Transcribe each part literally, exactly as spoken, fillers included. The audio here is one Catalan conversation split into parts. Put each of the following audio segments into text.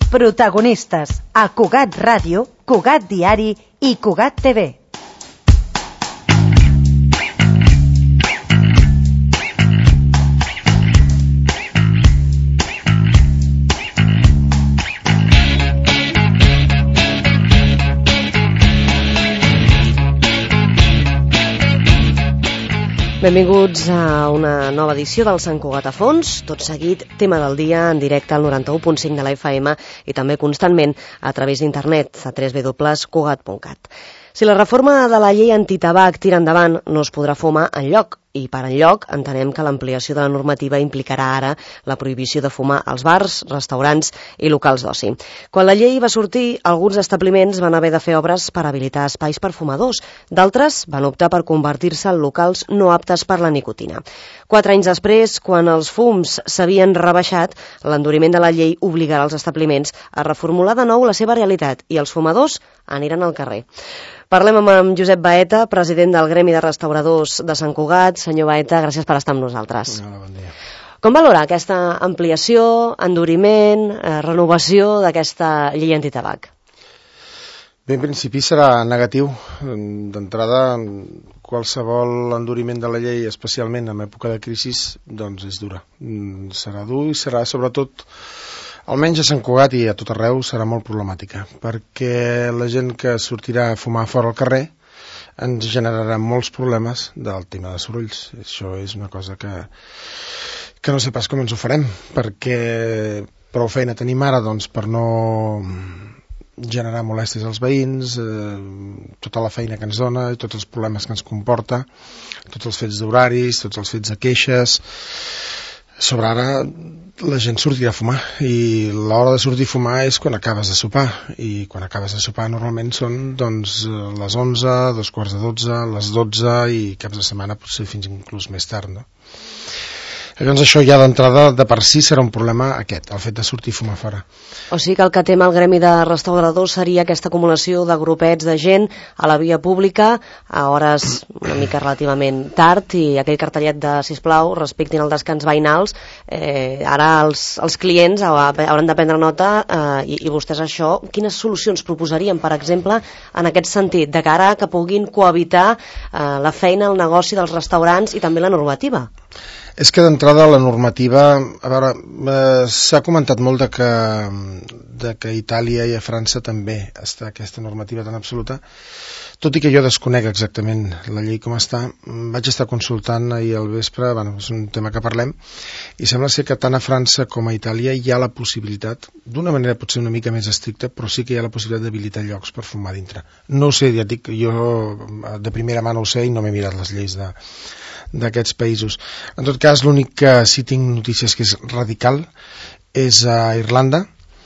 Protagonistes a Cugat Ràdio, Cugat Diari i Cugat T V. Benvinguts a una nova edició del Sant Cugat a fons, tot seguit tema del dia en directe al noranta-u punt cinc de la F M i també constantment a través d'internet a w w w punt cugat punt cat. Si la reforma de la llei antitabac tira endavant, no es podrà fumar enlloc, i per enlloc entenem que l'ampliació de la normativa implicarà ara la prohibició de fumar als bars, restaurants i locals d'oci. Quan la llei va sortir, alguns establiments van haver de fer obres per habilitar espais per fumadors, d'altres van optar per convertir-se en locals no aptes per la nicotina. Quatre anys després, quan els fums s'havien rebaixat, l'enduriment de la llei obligarà els establiments a reformular de nou la seva realitat i els fumadors aniran al carrer. Parlem amb Josep Baeta, president del Gremi de Restauradors de Sant Cugat. Senyor Baeta, gràcies per estar amb nosaltres. Hola, bon dia. Com valora aquesta ampliació, enduriment, eh, renovació d'aquesta llei antitabac? Bé, en principi serà negatiu. D'entrada, qualsevol enduriment de la llei, especialment en època de crisi, doncs és dura. Serà dur i serà sobretot, almenys a Sant Cugat i a tot arreu, serà molt problemàtica, perquè la gent que sortirà a fumar fora al carrer ens generarà molts problemes del tema de sorolls. Això és una cosa que, que no sé pas com ens ho farem, perquè prou feina tenim ara doncs, per no generar molèsties als veïns, eh, tota la feina que ens dona i tots els problemes que ens comporta, tots els fets d'horaris, tots els fets de queixes. Sobre ara la gent sortirà a fumar i l'hora de sortir a fumar és quan acabes de sopar, i quan acabes de sopar normalment són doncs, les onze, dos quarts de dotze, les dotze i caps de setmana potser fins inclús més tard, no? Llavors això ja d'entrada de per si serà un problema aquest, el fet de sortir a fumar fora. O sigui que el que tem el Gremi de Restauradors seria aquesta acumulació de grupets de gent a la via pública a hores una mica relativament tard, i aquell cartellet de sisplau, respectin el descans veïnals, eh, ara els, els clients hauran de prendre nota, eh, i, i vostès això, quines solucions proposarien, per exemple, en aquest sentit, de cara que puguin cohabitar eh, la feina, el negoci dels restaurants i també la normativa? És que d'entrada la normativa, a veure, eh, s'ha comentat molt de que, de que a Itàlia i a França també està aquesta normativa tan absoluta, tot i que jo desconec exactament la llei com està. Vaig estar consultant ahir al vespre, bueno, és un tema que parlem, i sembla ser que tant a França com a Itàlia hi ha la possibilitat, d'una manera potser una mica més estricta, però sí que hi ha la possibilitat d'habilitar llocs per fumar dintre. No ho sé, ja et dic, jo de primera mà no ho sé i no m'he mirat les lleis de d'aquests països. En tot cas, l'únic que sí tinc notícies que és radical és a Irlanda,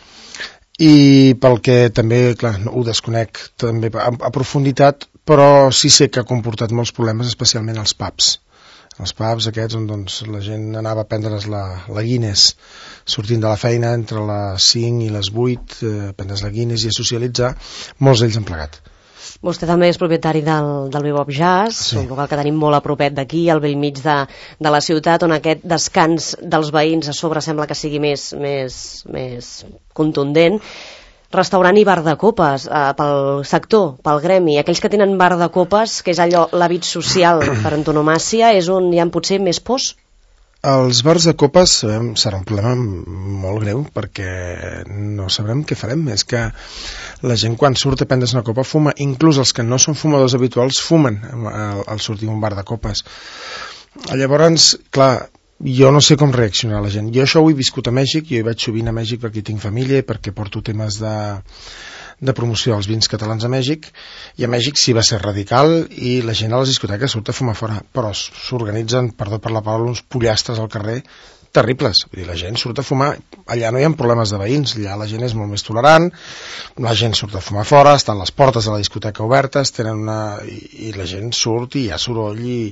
i pel que també, clar, ho desconec també a, a profunditat, però sí sé que ha comportat molts problemes, especialment als pubs. Els pubs aquests on doncs, la gent anava a prendre's la, la Guinness sortint de la feina entre les cinc i les vuit, eh, a prendre's la Guinness i a socialitzar, molts d'ells han plegat. Vostè també és propietari del, del Bebop Jazz, sí. Un local que tenim molt a propet d'aquí, al bell mig de, de la ciutat, on aquest descans dels veïns a sobre sembla que sigui més, més, més contundent. Restaurant i bar de copes, eh, pel sector, pel gremi, aquells que tenen bar de copes, que és allò, l'hàbit social per antonomàsia, és on hi ha potser més pors? Els bars de copes eh, serà un problema molt greu, perquè no sabrem què farem. És que la gent quan surt a prendre's una copa fuma, inclús els que no són fumadors habituals fumen al, al sortir a un bar de copes. Llavors, clar, jo no sé com reaccionar la gent. Jo això ho he viscut a Mèxic, jo hi vaig sovint a Mèxic perquè tinc família i perquè porto temes de, de promoció dels vins catalans a Mèxic, i a Mèxic sí va ser radical i la gent a les discoteques surt a fumar fora, però s'organitzen, perdó per la paraula, uns pollastres al carrer terribles. Vull dir, la gent surt a fumar, allà no hi ha problemes de veïns, allà la gent és molt més tolerant, la gent surt a fumar fora, estan les portes de la discoteca obertes, tenen una... I, i la gent surt i hi ha soroll, i,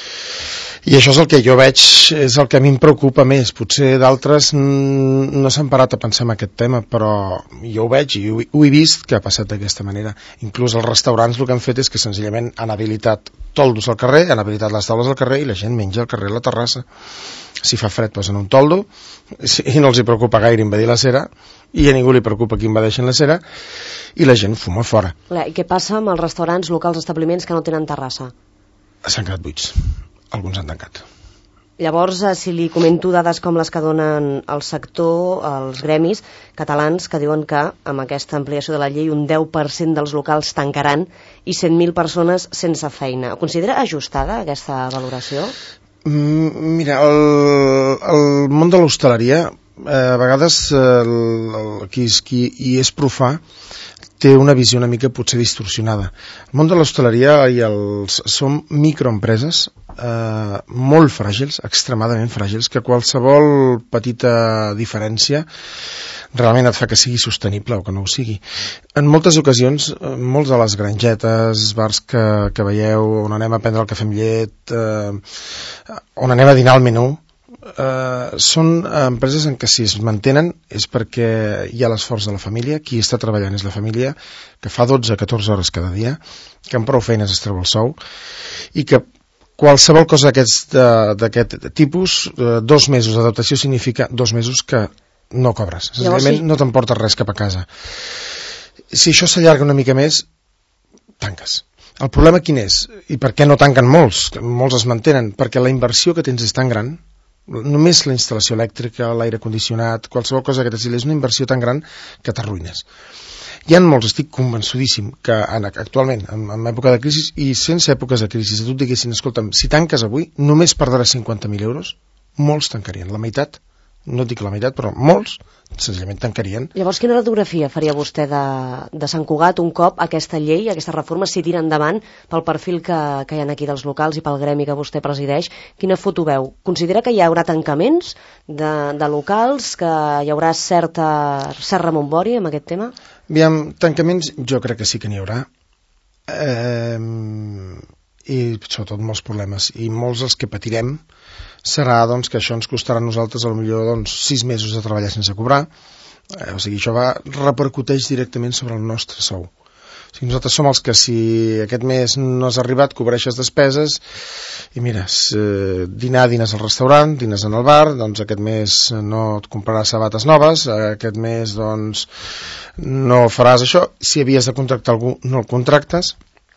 i això és el que jo veig, és el que a mi em preocupa més. Potser d'altres no s'han parat a pensar en aquest tema, però jo ho veig i ho, ho he vist que ha passat d'aquesta manera. Inclús els restaurants el que han fet és que senzillament han habilitat toldos al carrer, han habilitat les taules al carrer i la gent menja al carrer a la terrassa. si fa fred posen un toldo, i no els hi preocupa gaire invadir la cera, i a ningú li preocupa que invadeixen la cera, i la gent fuma fora. I què passa amb els restaurants, locals, establiments que no tenen terrassa? S'han quedat buits, alguns han tancat. Llavors, si li comento dades com les que donen el sector, els gremis catalans, que diuen que amb aquesta ampliació de la llei un deu per cent dels locals tancaran i cent mil persones sense feina. Ho considera ajustada aquesta valoració? Mm, mira, el, el món de l'hostaleria, eh, a vegades eh, el, el, qui, qui hi és profà té una visió una mica potser distorsionada. El món de l'hostaleria i els, són microempreses eh, molt fràgils, extremadament fràgils, que qualsevol petita diferència realment et fa que sigui sostenible o que no ho sigui. En moltes ocasions, molts de les grangetes, bars que, que veieu, on anem a prendre el cafè amb llet, eh, on anem a dinar al menú, Uh, són empreses en què si es mantenen és perquè hi ha l'esforç de la família, qui està treballant és la família, que fa dotze a catorze hores cada dia, que amb prou feines es treu el sou, i que qualsevol cosa d'aquest tipus, uh, dos mesos d'adaptació significa dos mesos que no cobres, senzillament sí. No t'emportes res cap a casa. Si això s'allarga una mica més, tanques. El problema quin és? I per què no tanquen molts? Molts es mantenen, perquè la inversió que tens és tan gran, només la instal·lació elèctrica, l'aire condicionat, qualsevol cosa que t'hagi, és una inversió tan gran que t'arruïnes. Hi ha molts, estic convençudíssim, que en, actualment, en, en època de crisi i sense èpoques de crisi, si tu et diguessin, escolta'm, si tanques avui, només perdràs cinquanta mil euros, molts tancarien. La meitat, no dic la meitat, però molts, senzillament tancarien. Llavors, quina radiografia faria vostè de, de Sant Cugat un cop aquesta llei, aquesta reforma, si tira endavant pel perfil que, que hi ha aquí dels locals i pel gremi que vostè presideix? Quina foto veu? Considera que hi haurà tancaments de, de locals, que hi haurà certa, cert remombori amb aquest tema? Aviam, tancaments jo crec que sí que n'hi haurà. Eh, I sobretot molts problemes. I molts els que patirem serà doncs, que això ens costarà a nosaltres potser doncs, sis mesos de treballar sense cobrar, eh, o sigui, això va repercuteix directament sobre el nostre sou. O sigui, nosaltres som els que si aquest mes no has arribat, cobreixes despeses, i mira, eh, dinar, dines al restaurant, dines en el bar, doncs aquest mes no et compraràs sabates noves, eh, aquest mes doncs no faràs això, si havies de contractar algú no el contractes,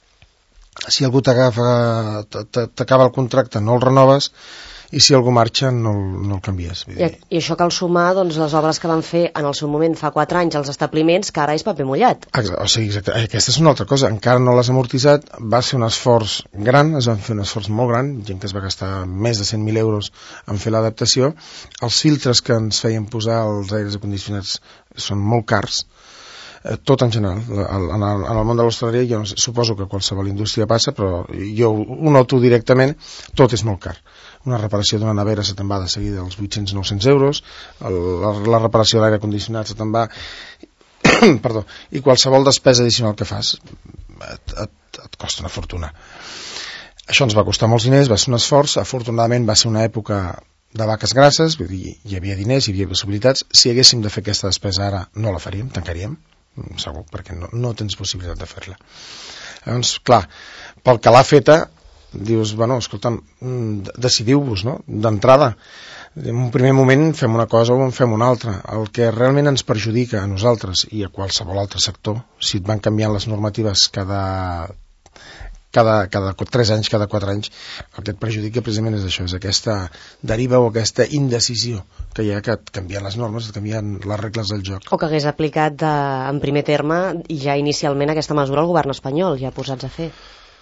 si algú t'agafa, t'acaba el contracte no el renoves, i si algú marxa no, no el canvies. Vull dir. I, I això cal sumar doncs, les obres que van fer en el seu moment fa quatre anys als establiments, que ara és paper mullat. Exacte, o sigui, exacte. Aquesta és una altra cosa, encara no l'has amortitzat, va ser un esforç gran, es van fer un esforç molt gran, gent que es va gastar més de cent mil euros en fer l'adaptació, els filtres que ens feien posar als aires acondicionats són molt cars, tot en general, en el, en el món de l'hostaleria jo suposo que qualsevol indústria passa, però jo ho noto directament, tot és molt car. Una reparació d'una nevera se te'n va de seguida als vuit-cents a nou-cents euros, el, la, la reparació de l'aire condicionat se te'n va perdó, i qualsevol despesa addicional que fas et, et, et costa una fortuna. Això ens va costar molts diners, va ser un esforç, afortunadament va ser una època de vaques grasses, vull dir, hi havia diners, hi havia possibilitats, si haguéssim de fer aquesta despesa ara no la faríem, tancaríem, segur, perquè no, no tens possibilitat de fer-la. Llavors, clar, pel que l'ha feta, dius, bueno, escolta'm, decidiu-vos, no?, d'entrada. En un primer moment fem una cosa o en fem una altra. El que realment ens perjudica a nosaltres i a qualsevol altre sector, si et van canviant les normatives cada, cada, cada tres anys, cada quatre anys, el que et perjudica precisament és això, és aquesta deriva o aquesta indecisió que hi ha, que et canvien les normes, et canvien les regles del joc. O que hagués aplicat de, en primer terme i ja inicialment aquesta mesura al govern espanyol, ja posats a fer.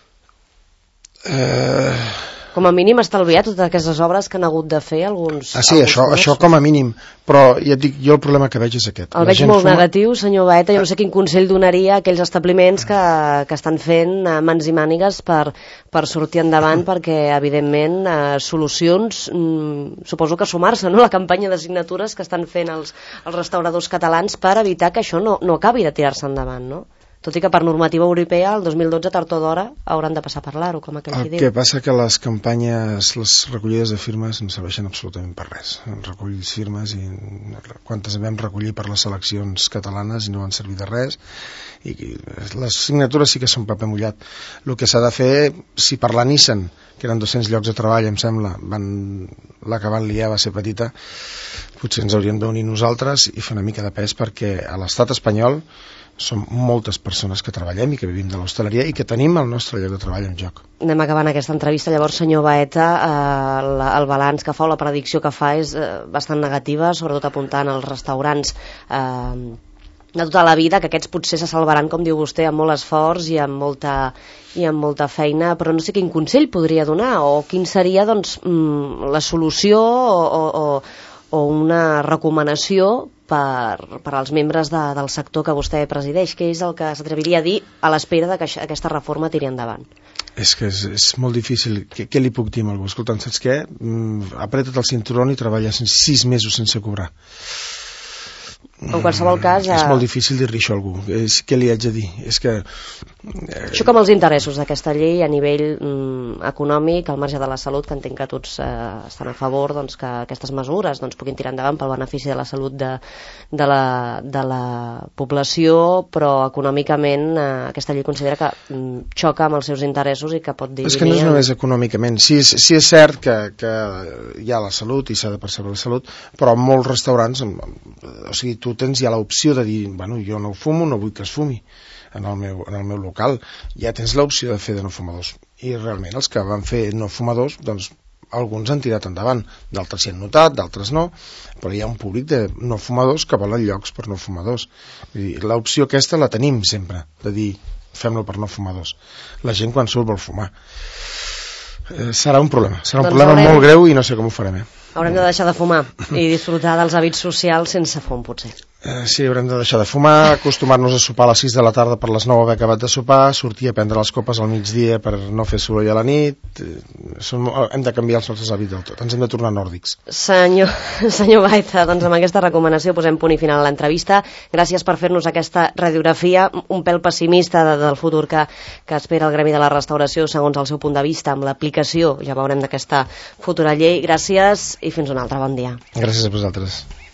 Eh... Com a mínim estalviar totes aquestes obres que han hagut de fer alguns... Ah, sí, alguns això, això com a mínim, però ja et dic, jo el problema que veig és aquest. El veig molt fuma... negatiu, senyor Baeta, jo no sé quin consell donaria a aquells establiments que, que estan fent mans i mànigues per, per sortir endavant, perquè, evidentment, eh, solucions, mm, suposo que sumar-se, no?, la campanya de signatures que estan fent els, els restauradors catalans per evitar que això no, no acabi de tirar-se endavant, no? tot i que per normativa europea el dos mil dotze, tard o d'hora, hauran de passar a parlar-ho, com aquell qui diu. El que passa que les campanyes, les recollides de firmes no serveixen absolutament per res. Recollir firmes i quantes vam recollir per les eleccions catalanes i no van servir de res, i les signatures sí que són paper mullat. El que s'ha de fer, si per la Nissan, que eren dos-cents llocs de treball, em sembla, van, la que van liar va ser petita, potser ens hauríem d'unir nosaltres i fer una mica de pes, perquè a l'estat espanyol som moltes persones que treballem i que vivim de l'hostaleria i que tenim el nostre lloc de treball en joc. Anem acabant aquesta entrevista. Llavors, senyor Baeta, eh, el balanç que fa o la predicció que fa és eh, bastant negativa, sobretot apuntant als restaurants eh, de tota la vida, que aquests potser se salvaran, com diu vostè, amb molt esforç i amb molta, i amb molta feina, però no sé quin consell podria donar, o quin seria doncs, la solució o, o, o una recomanació per, per als membres de, del sector que vostè presideix. Què és el que s'atreviria a dir a l'espera de que aquesta reforma tiri endavant? És que és, és molt difícil. Què, què li puc dir a algú? Escolta, saps què? Mm, apreta't el cinturó i treballa sis mesos sense cobrar. En qualsevol cas... És molt difícil dir-li això a algú. És, què li haig de dir? És que... Eh... Això com els interessos d'aquesta llei a nivell mm, econòmic, al marge de la salut, que entenc que tots eh, estan a favor doncs, que aquestes mesures doncs, puguin tirar endavant pel benefici de la salut de, de, la, de la població, però econòmicament eh, aquesta llei considera que mm, xoca amb els seus interessos i que pot dir... És que no és només econòmicament. Sí, és, sí és cert que, que hi ha la salut i s'ha de percebre la salut, però en molts restaurants... O sigui, tu tens ja l'opció de dir, bueno, jo no fumo, no vull que es fumi en el meu, en el meu local. Ja tens l'opció de fer de no fumadors. I realment els que van fer no fumadors, doncs alguns han tirat endavant, d'altres s'hi han notat, d'altres no, però hi ha un públic de no fumadors que volen llocs per no fumadors. L'opció aquesta la tenim sempre, de dir, fem-lo per no fumadors. La gent quan surt vol fumar. Eh, serà un problema, serà un doncs problema haurem... molt greu i no sé com ho farem, eh? Haurem de deixar de fumar i disfrutar dels hàbits socials sense fum, potser. Eh, sí, haurem de deixar de fumar, acostumar-nos a sopar a les sis de la tarda per les nou haver acabat de sopar, sortir a prendre les copes al migdia per no fer soroll a la nit. Eh, som, hem de canviar els nostres hàbits del tot, ens hem de tornar nòrdics. Senyor, senyor Baeza, doncs amb aquesta recomanació posem punt i final a l'entrevista. Gràcies per fer-nos aquesta radiografia un pèl pessimista de, del futur que, que espera el Gremi de la Restauració segons el seu punt de vista, amb l'aplicació, ja veurem d'aquesta futura llei. Gràcies i fins un altre bon dia. Gràcies a vosaltres.